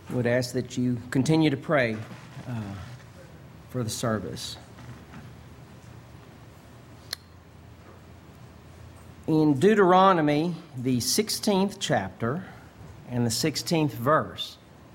would ask that you continue to pray for the service. In Deuteronomy, the 16th chapter and the 16th verse,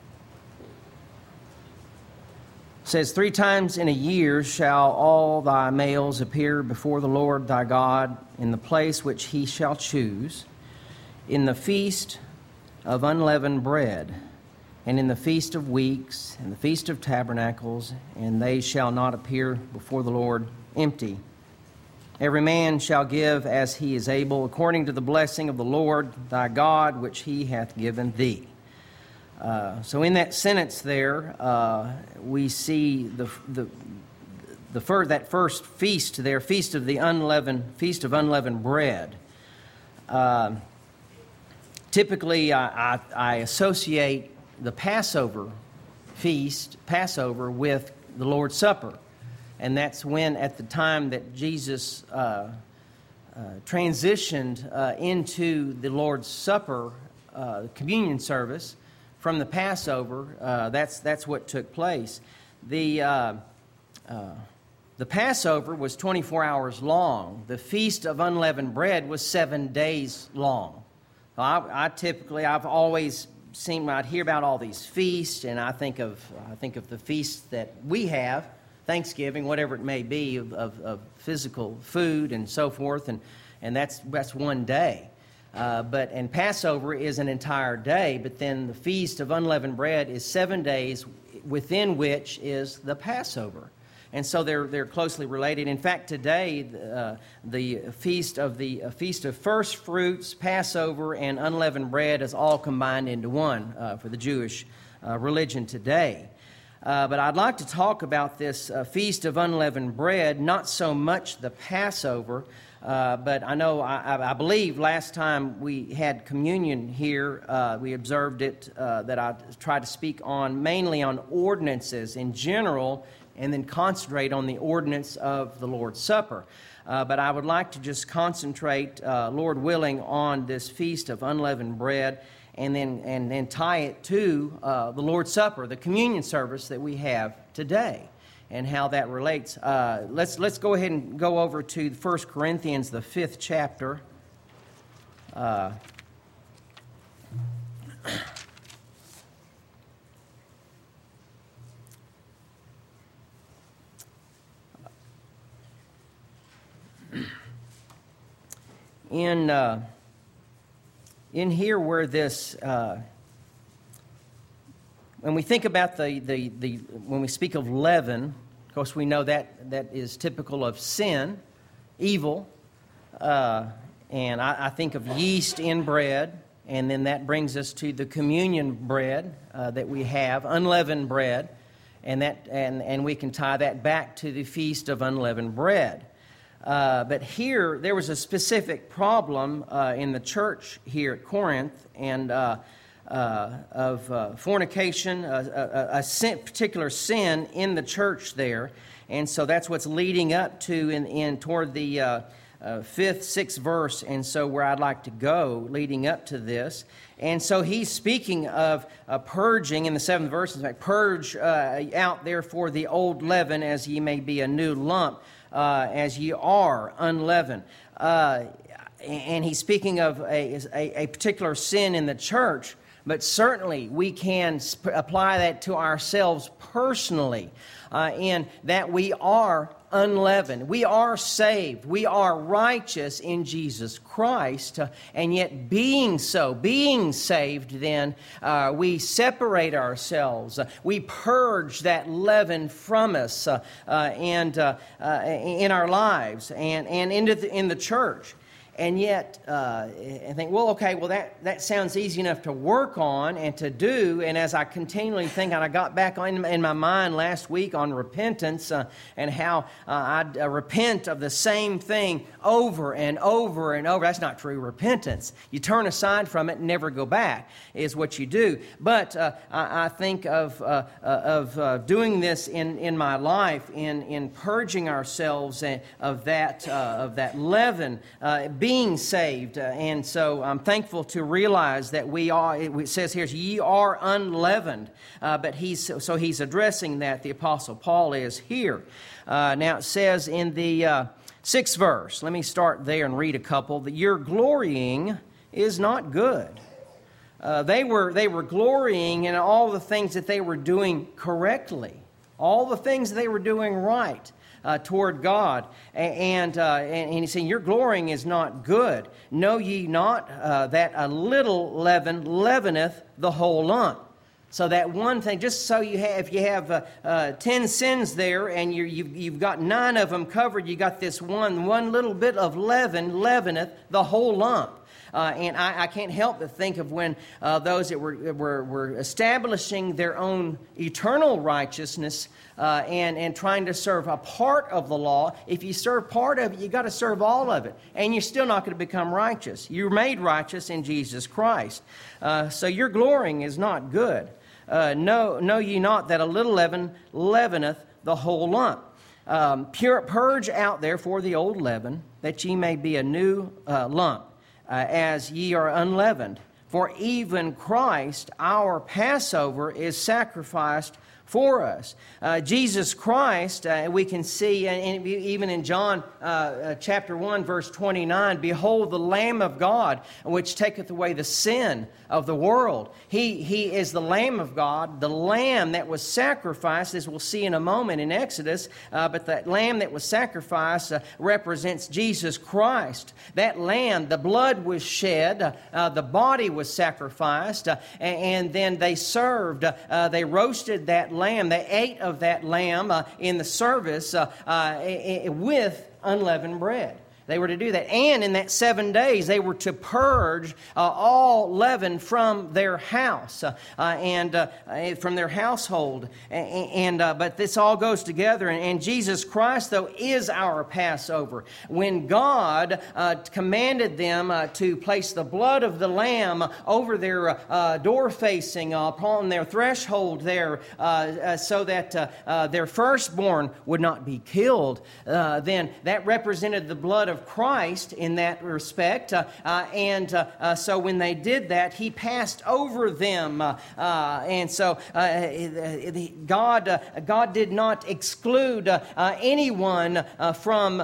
it says, 3 times in a year shall all thy males appear before the Lord thy God in the place which he shall choose, in the feast of unleavened bread, and in the feast of weeks, and the feast of tabernacles, and they shall not appear before the Lord empty. Every man shall give as he is able, according to the blessing of the Lord thy God, which he hath given thee. So in that sentence there, we see that first feast there, feast of unleavened bread. Typically, I associate the Passover feast, Passover, with the Lord's Supper. And that's when, at the time that Jesus transitioned into the Lord's Supper, communion service, from the Passover, that's what took place. The Passover was 24 hours long. The Feast of Unleavened Bread was 7 days long. I've always seen, I'd hear about all these feasts, and I think of the feasts that we have, Thanksgiving, whatever it may be, of physical food and so forth, and that's one day. And Passover is an entire day, but then the Feast of Unleavened Bread is 7 days, within which is the Passover. And so they're closely related. In fact, today, the feast of first fruits, Passover, and unleavened bread is all combined into one for the Jewish religion today. But I'd like to talk about this feast of unleavened bread, not so much the Passover, but I believe last time we had communion here, we observed it, that I tried to speak on mainly on ordinances in general, and then concentrate on the ordinance of the Lord's Supper. But I would like to just concentrate, Lord willing, on this feast of unleavened bread, and then tie it to the Lord's Supper, the communion service that we have today, and how that relates. Let's go ahead and go over to 1 Corinthians, the 5th chapter. In here where this, when we think about when we speak of leaven, of course we know that is typical of sin, evil, and I think of yeast in bread, and then that brings us to the communion bread that we have, unleavened bread, and we can tie that back to the feast of unleavened bread. But here, there was a specific problem in the church here at Corinth, and of fornication, a particular sin in the church there. And so that's what's leading up to toward the 5th, 6th verse, and so where I'd like to go leading up to this. And so he's speaking of purging in the 7th verse. In fact, purge out therefore the old leaven, as ye may be a new lump, as ye are unleavened. And he's speaking of a particular sin in the church, but certainly we can apply that to ourselves personally, in that we are unleavened. We are saved. We are righteous in Jesus Christ. And yet being saved, then we separate ourselves. We purge that leaven from us and in our lives and in the church. And yet, I think, that sounds easy enough to work on and to do. And as I continually think, and I got back in my mind last week on repentance and how I repent of the same thing over and over and over. That's not true repentance. You turn aside from it and never go back is what you do. But I think of doing this in my life, in purging ourselves of that leaven, being saved. And so I'm thankful to realize that we are, it says here, ye are unleavened. But he's addressing that, the Apostle Paul is here. Now it says in the 6th verse, let me start there and read a couple, that your glorying is not good. They were glorying in all the things that they were doing correctly, all the things they were doing right toward God. And he's saying, your glorying is not good. Know ye not that a little leaven leaveneth the whole lump? So that one thing, just so you have, if you have 10 sins there and you've got 9 of them covered, you got this one little bit of leaven leaveneth the whole lump. And I can't help but think of when those that were establishing their own eternal righteousness and trying to serve a part of the law. If you serve part of it, you got to serve all of it. And you're still not going to become righteous. You're made righteous in Jesus Christ. So your glorying is not good. Know ye not that a little leaven leaveneth the whole lump? Purge out therefore the old leaven, that ye may be a new lump, as ye are unleavened. For even Christ, our Passover, is sacrificed for us. Jesus Christ, we can see, and even in John chapter 1, verse 29, behold the Lamb of God, which taketh away the sin of the world. He is the Lamb of God, the Lamb that was sacrificed, as we'll see in a moment in Exodus, but that Lamb that was sacrificed represents Jesus Christ. That Lamb, the blood was shed, the body was sacrificed, and then they served, they roasted that lamb, they ate of that lamb in the service with unleavened bread. They were to do that. And in that 7 days, they were to purge all leaven from their house and from their household. But this all goes together. And Jesus Christ, though, is our Passover. When God commanded them to place the blood of the Lamb over their door facing, upon their threshold there, so that their firstborn would not be killed, then that represented the blood of Christ in that respect. So when they did that, He passed over them. And so God did not exclude anyone from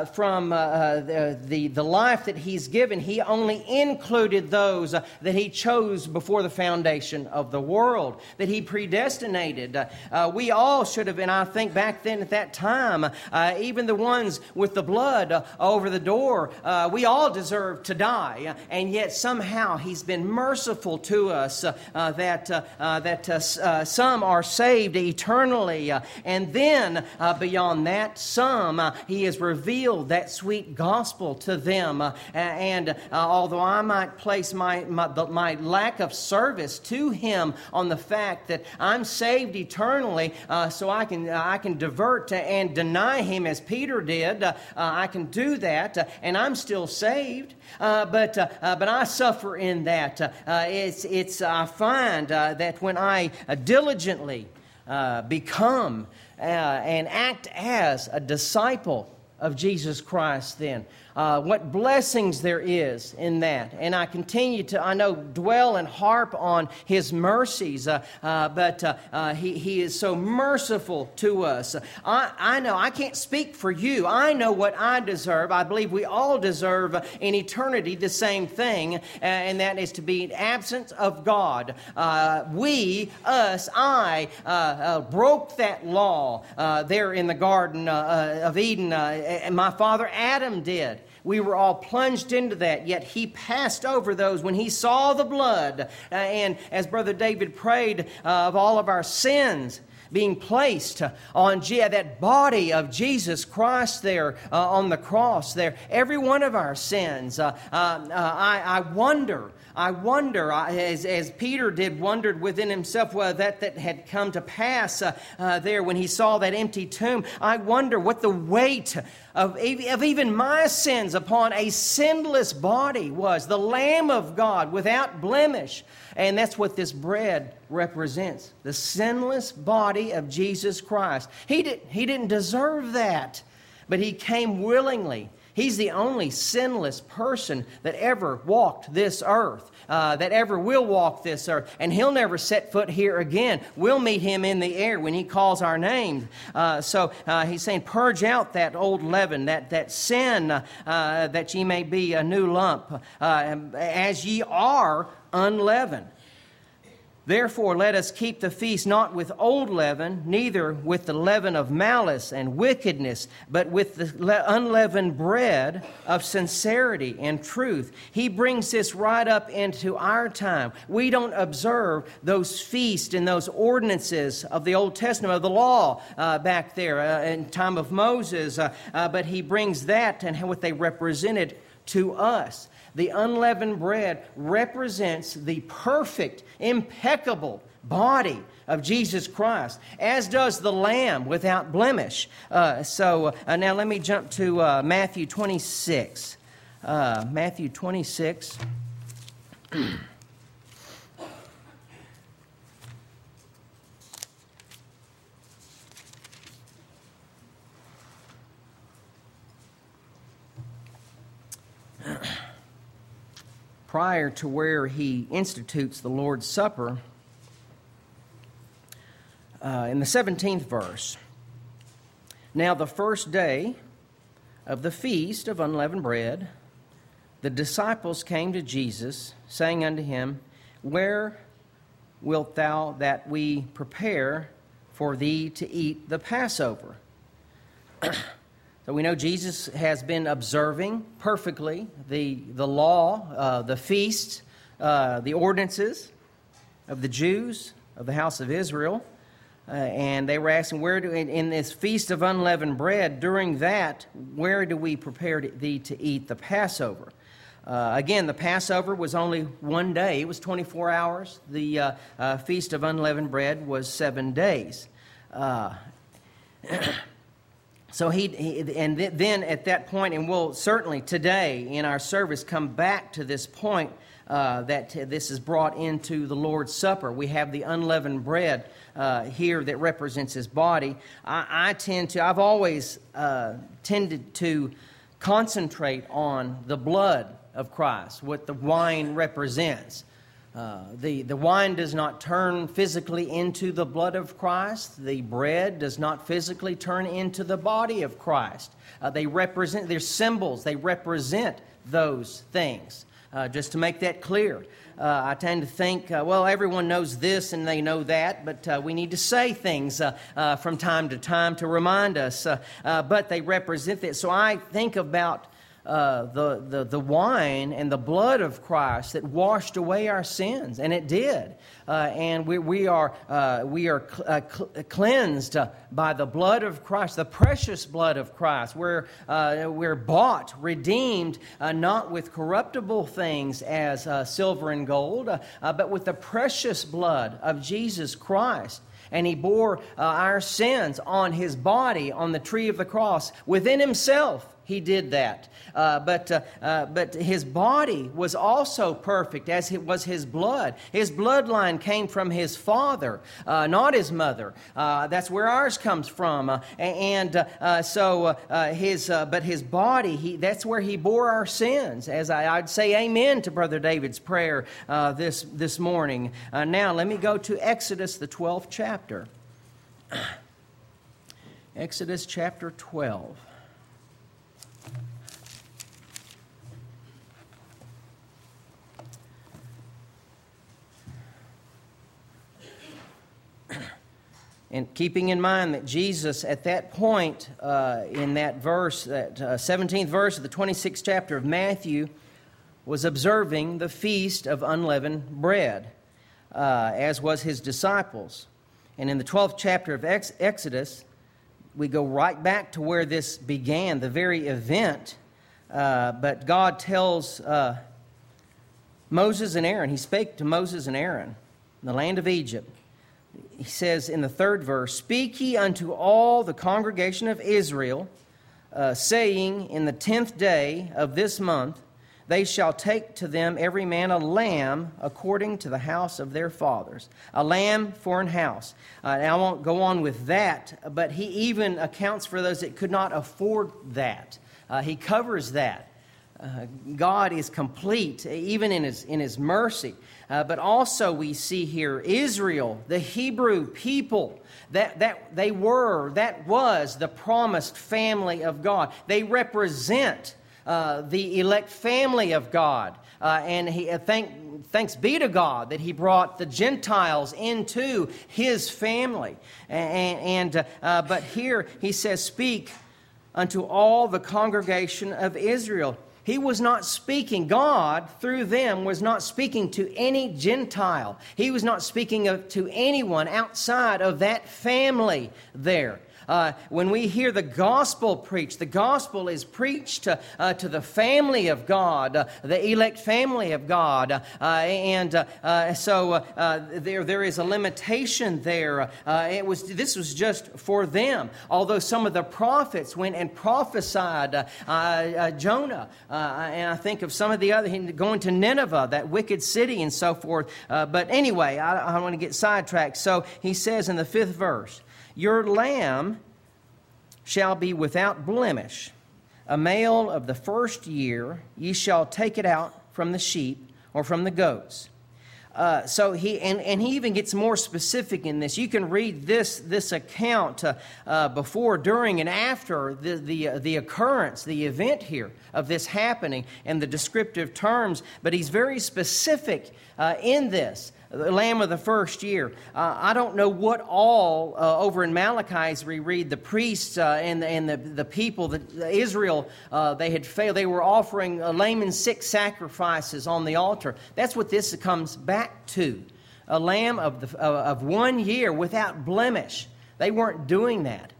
the life that He's given. He only included those that He chose before the foundation of the world, that He predestinated. We all should have, and I think back then at that time, even the ones with the blood over the door, we all deserve to die, and yet somehow He's been merciful to us that some are saved eternally, and then beyond that, some He has revealed that sweet gospel to them. And although I might place my lack of service to Him on the fact that I'm saved eternally, so I can divert and deny Him as Peter did, I can do that, and I'm still saved. But I suffer in that. I find that when I diligently become and act as a disciple of Jesus Christ, then what blessings there is in that. And I continue to, I know, dwell and harp on His mercies, but He is so merciful to us. I know, I can't speak for you. I know what I deserve. I believe we all deserve in eternity the same thing, and that is to be in absence of God. I broke that law there in the Garden of Eden, and my father Adam did. We were all plunged into that, yet He passed over those when He saw the blood. And as Brother David prayed of all of our sins being placed on that body of Jesus Christ there on the cross there, every one of our sins. I wonder, as Peter did, wondered within himself that had come to pass there when he saw that empty tomb. I wonder what the weight of even my sins upon a sinless body was. The Lamb of God without blemish. And that's what this bread represents. The sinless body of Jesus Christ. He didn't deserve that, but He came willingly. He's the only sinless person that ever walked this earth, that ever will walk this earth. And He'll never set foot here again. We'll meet Him in the air when He calls our name. So He's saying, purge out that old leaven, that sin, that ye may be a new lump, as ye are unleavened. Therefore, let us keep the feast not with old leaven, neither with the leaven of malice and wickedness, but with the unleavened bread of sincerity and truth. He brings this right up into our time. We don't observe those feasts and those ordinances of the Old Testament, of the law back there in time of Moses, but He brings that and what they represented to us. The unleavened bread represents the perfect, impeccable body of Jesus Christ, as does the lamb without blemish. So now let me jump to Matthew 26. Matthew 26. Prior to where He institutes the Lord's Supper, in the 17th verse, now the first day of the feast of unleavened bread, the disciples came to Jesus, saying unto Him, Where wilt thou that we prepare for thee to eat the Passover? So we know Jesus has been observing perfectly the law, the feasts, the ordinances of the Jews, of the house of Israel. And they were asking, in this feast of unleavened bread, during that, where do we prepare thee to eat the Passover? Again, the Passover was only one day. It was 24 hours. The feast of unleavened bread was 7 days. So then at that point, and we'll certainly today in our service come back to this point that this is brought into the Lord's Supper. We have the unleavened bread here that represents His body. I've always tended to concentrate on the blood of Christ, what the wine represents. The wine does not turn physically into the blood of Christ. The bread does not physically turn into the body of Christ. They're symbols. They represent those things. Just to make that clear, I tend to think, well, everyone knows this and they know that, but we need to say things from time to time to remind us. But they represent that. So I think about the wine and the blood of Christ that washed away our sins, and it did. And we are cleansed by the blood of Christ, the precious blood of Christ. We're bought, redeemed, not with corruptible things as silver and gold, but with the precious blood of Jesus Christ. And He bore our sins on His body on the tree of the cross within Himself. He did that. But His body was also perfect, as it was His blood. His bloodline came from His Father, not His mother. That's where ours comes from. But His body, that's where He bore our sins. As I'd say amen to Brother David's prayer this morning. Now, let me go to Exodus, the 12th chapter. Exodus chapter 12. And keeping in mind that Jesus, at that point, in that verse, that 17th verse of the 26th chapter of Matthew, was observing the feast of unleavened bread, as was His disciples. And in the 12th chapter of Exodus, we go right back to where this began, the very event. But God tells Moses and Aaron, He spake to Moses and Aaron in the land of Egypt. He says in the 3rd verse, Speak ye unto all the congregation of Israel, saying, In the 10th day of this month, they shall take to them every man a lamb according to the house of their fathers. A lamb for an house. Now I won't go on with that, but He even accounts for those that could not afford that. He covers that. God is complete, even in His mercy. But also we see here Israel, the Hebrew people, that was the promised family of God. They represent the elect family of God. Thanks be to God that He brought the Gentiles into His family. But here He says, "Speak unto all the congregation of Israel." He was not speaking, God, through them, was not speaking to any Gentile. He was not speaking to anyone outside of that family there. When we hear the gospel preached, the gospel is preached to the family of God, the elect family of God. So there is a limitation there. This was just for them. Although some of the prophets went and prophesied, Jonah, and I think of some of the other, going to Nineveh, that wicked city and so forth. But anyway, I don't want to get sidetracked. So he says in the 5th verse, "Your lamb shall be without blemish, a male of the first year. Ye shall take it out from the sheep or from the goats." So he even gets more specific in this. You can read this account before, during, and after the occurrence, the event here of this happening, and the descriptive terms. But he's very specific in this. The lamb of the first year. I don't know what all over in Malachi, as we read, the priests and the people, Israel, they had failed. They were offering lame and sick sacrifices on the altar. That's what this comes back to. A lamb of 1 year without blemish. They weren't doing that.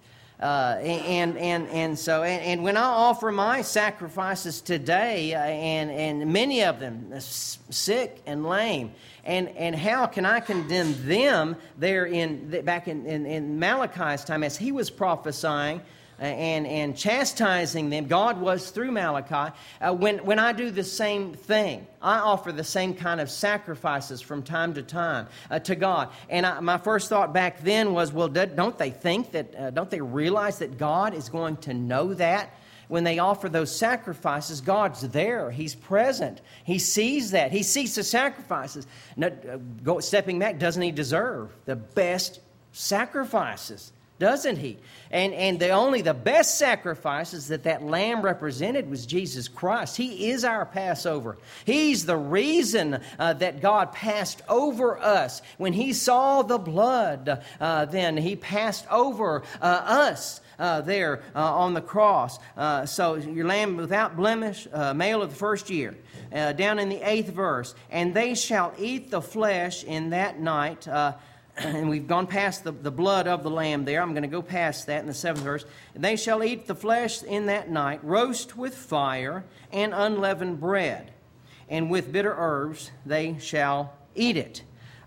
And when I offer my sacrifices today, and many of them sick and lame, and how can I condemn them there back in Malachi's time, as he was prophesying and chastising them? God was through Malachi. When I do the same thing, I offer the same kind of sacrifices from time to time to God. And my first thought back then was, well, don't they realize that God is going to know that? When they offer those sacrifices, God's there. He's present. He sees that. He sees the sacrifices. Stepping back, doesn't He deserve the best sacrifices? Doesn't He? And the best sacrifices that lamb represented was Jesus Christ. He is our Passover. He's the reason that God passed over us. When He saw the blood, then He passed over us. There on the cross. So your lamb without blemish, male of the first year. Down in the 8th verse, "And they shall eat the flesh in that night." And we've gone past the blood of the lamb there. I'm going to go past that in the 7th verse. "And they shall eat the flesh in that night, roast with fire and unleavened bread. And with bitter herbs they shall eat it."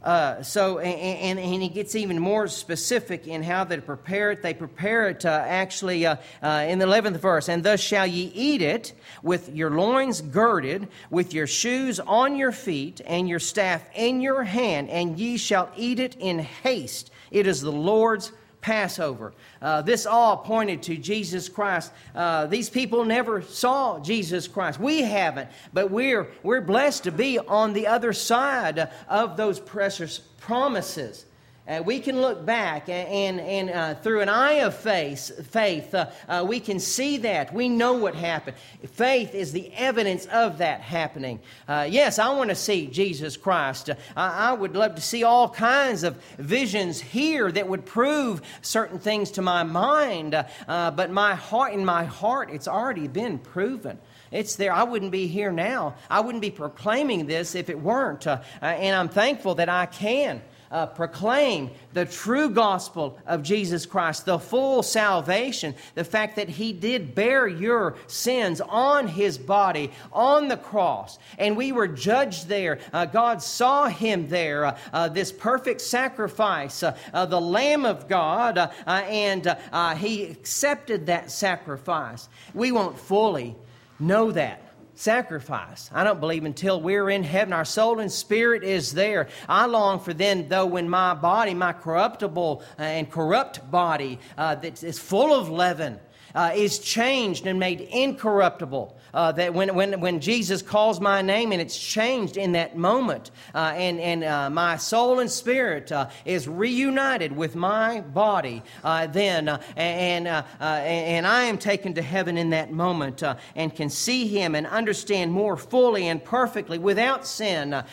And he gets even more specific in how they prepare it. They prepare it actually in the 11th verse. "And thus shall ye eat it with your loins girded, with your shoes on your feet, and your staff in your hand, and ye shall eat it in haste. It is the Lord's Passover." This all pointed to Jesus Christ. These people never saw Jesus Christ. We haven't, but we're blessed to be on the other side of those precious promises. We can look back and through an eye of faith, we can see that. We know what happened. Faith is the evidence of that happening. Yes, I want to see Jesus Christ. I would love to see all kinds of visions here that would prove certain things to my mind. But in my heart, it's already been proven. It's there. I wouldn't be here now. I wouldn't be proclaiming this if it weren't. And I'm thankful that I can proclaim the true gospel of Jesus Christ, the full salvation, the fact that He did bear your sins on His body, on the cross, and we were judged there. God saw Him there, this perfect sacrifice, the Lamb of God, and He accepted that sacrifice. We won't fully know that sacrifice, I don't believe, until we're in heaven. Our soul and spirit is there. I long for then, though, when my body, my corruptible and corrupt body that is full of leaven, is changed and made incorruptible. That when Jesus calls my name and it's changed in that moment, and my soul and spirit is reunited with my body, then and I am taken to heaven in that moment and can see Him and understand more fully and perfectly without sin.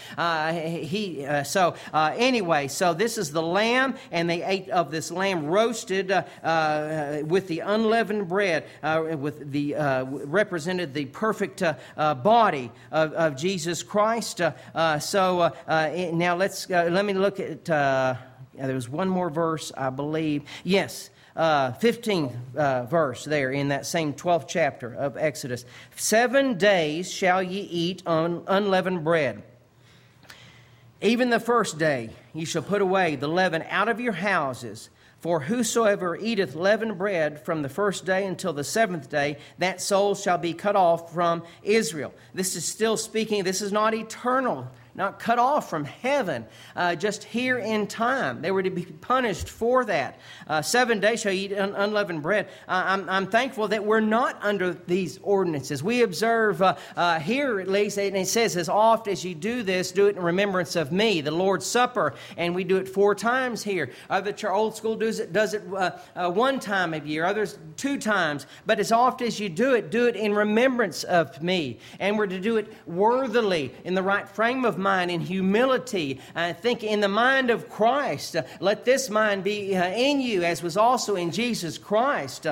Anyway, so this is the lamb, and they ate of this lamb roasted with the unleavened bread, with the represented the perfect body of Jesus Christ. Now let me look at. There was one more verse, I believe. Yes. 15th verse there in that same 12th chapter of Exodus. 7 days shall ye eat unleavened bread. Even the first day ye shall put away the leaven out of your houses. For whosoever eateth leavened bread from the first day until the 7th day, that soul shall be cut off from Israel. This is still speaking, this is not eternal, not cut off from heaven, just here in time. They were to be punished for that. 7 days shall you eat unleavened bread. I'm thankful that we're not under these ordinances. We observe here, at least, and it says, as oft as you do this, do it in remembrance of me, the Lord's Supper, and we do it 4 times here. Other old school does it 1 time a year, others 2 times. But as oft as you do it in remembrance of me. And we're to do it worthily, in the right frame of mind, in humility. I think in the mind of Christ. Let this mind be in you, as was also in Jesus Christ.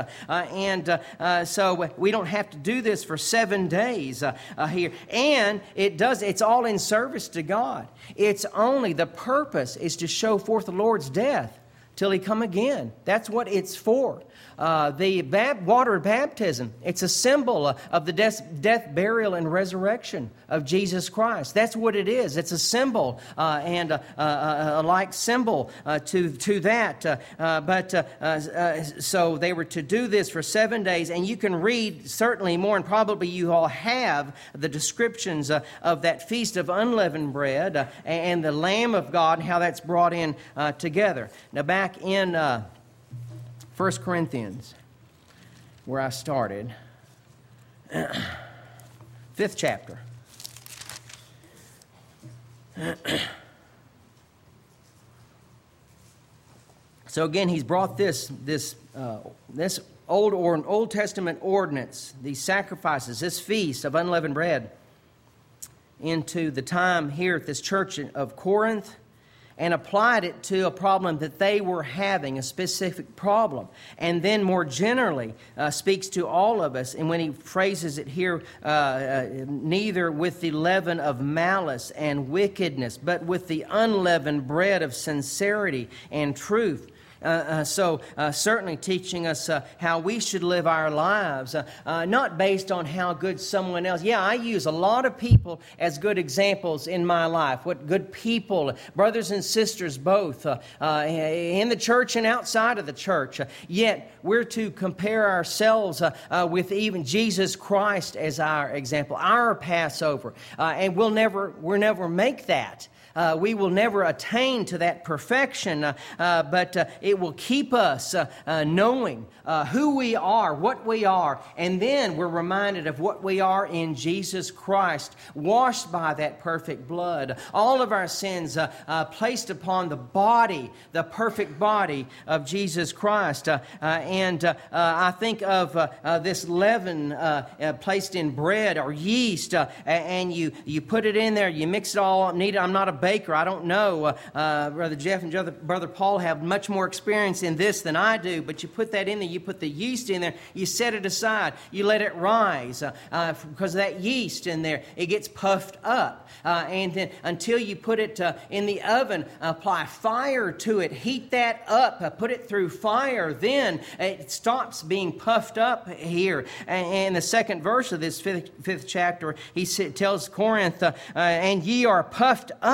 So we don't have to do this for 7 days here. And it's all in service to God. It's only, the purpose is to show forth the Lord's death till He come again. That's what it's for. The water baptism, it's a symbol of the death, burial, and resurrection of Jesus Christ. That's what it is. It's a symbol and a like symbol to that. So they were to do this for 7 days, and you can read certainly more, and probably you all have the descriptions of that feast of unleavened bread and the Lamb of God and how that's brought in together. Now back in 1 Corinthians, where I started, 5th chapter. So again, he's brought this Old Testament ordinance, these sacrifices, this feast of unleavened bread, into the time here at this church of Corinth, and applied it to a problem that they were having, a specific problem. And then more generally speaks to all of us. And when he phrases it here, neither with the leaven of malice and wickedness, but with the unleavened bread of sincerity and truth. Certainly teaching us how we should live our lives, not based on how good someone else. Yeah, I use a lot of people as good examples in my life. What good people, brothers and sisters both, in the church and outside of the church. Yet we're to compare ourselves with even Jesus Christ as our example, our Passover, and we'll never make that. We will never attain to that perfection, but it will keep us knowing who we are, what we are, and then we're reminded of what we are in Jesus Christ, washed by that perfect blood. All of our sins placed upon the body, the perfect body of Jesus Christ. I think of this leaven placed in bread or yeast, and you put it in there, you mix it all up. I'm not a baker. I don't know. Brother Jeff and Brother Paul have much more experience in this than I do, but you put that in there, you put the yeast in there, you set it aside, you let it rise, because that yeast in there, it gets puffed up. And then until you put it in the oven, apply fire to it, heat that up, put it through fire, then it stops being puffed up here. And the second verse of this fifth chapter, he tells Corinth, and ye are puffed up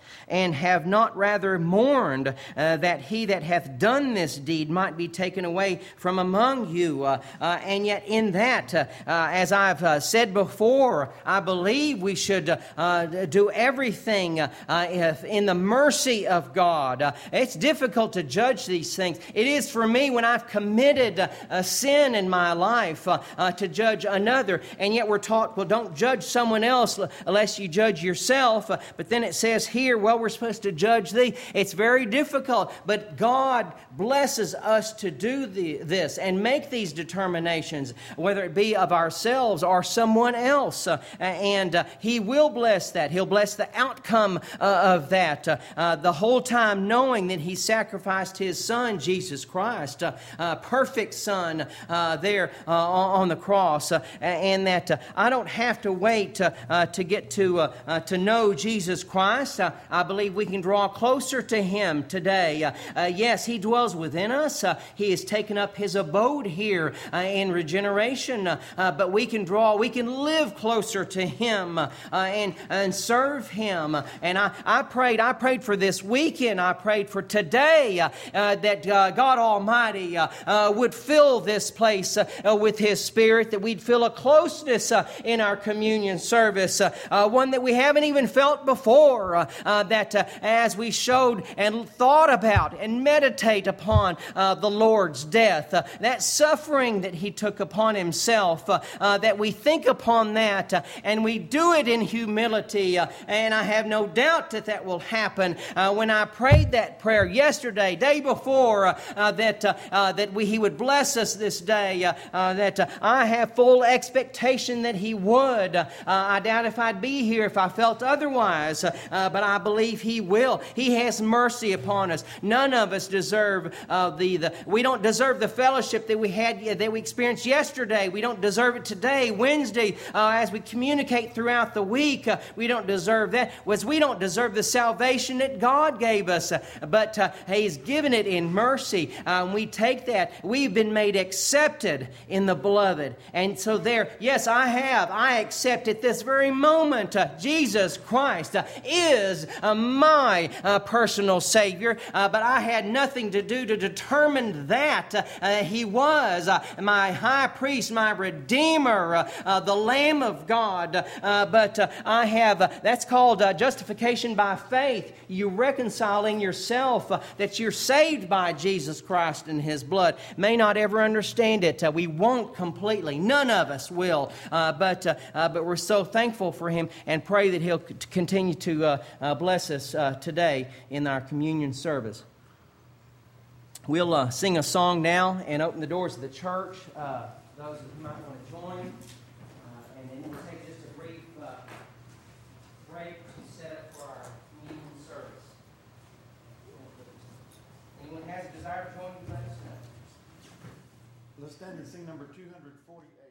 and have not rather mourned that he that hath done this deed might be taken away from among you. And yet in that, as I've said before, I believe we should do everything in the mercy of God. It's difficult to judge these things. It is for me when I've committed a sin in my life to judge another. And yet we're taught, well, don't judge someone else unless you judge yourself. But then it says here, well, we're supposed to judge thee. It's very difficult, but God blesses us to do this and make these determinations, whether it be of ourselves or someone else. And He will bless that. He'll bless the outcome of that. The whole time knowing that He sacrificed His Son, Jesus Christ, perfect Son there on the cross. And that I don't have to wait to get to know Jesus Christ. I believe we can draw closer to Him today. Yes, He dwells within us. He has taken up His abode here in regeneration. But we can live closer to Him and serve Him. And I prayed for this weekend. I prayed for today that God Almighty would fill this place with His Spirit, that we'd feel a closeness in our communion service, one that we haven't even felt before, that as we showed and thought about and meditate upon the Lord's death, that suffering that He took upon Himself, that we think upon that and we do it in humility. And I have no doubt that will happen. When I prayed that prayer yesterday, day before, that He would bless us this day, that I have full expectation that He would. I doubt if I'd be here if I felt otherwise, but I believe He will. He has mercy upon us. None of us deserve we don't deserve the fellowship that we experienced yesterday. We don't deserve it today, Wednesday, as we communicate throughout the week. We don't deserve that. We don't deserve the salvation that God gave us, but He's given it in mercy. We take that. We've been made accepted in the Beloved. And so there, yes, I accept at this very moment Jesus Christ is my personal Savior, but I had nothing to do to determine that. He was my high priest, my Redeemer, the Lamb of God. But I have, that's called justification by faith. You reconciling yourself, that you're saved by Jesus Christ and His blood. May not ever understand it. We won't completely. None of us will. But we're so thankful for Him and pray that He'll continue to bless us today in our communion service. We'll sing a song now and open the doors of the church. Those of you who might want to join. And then we'll take just a brief break to set up for our communion service. Anyone has a desire to join, let us know. Let's stand and sing number 248.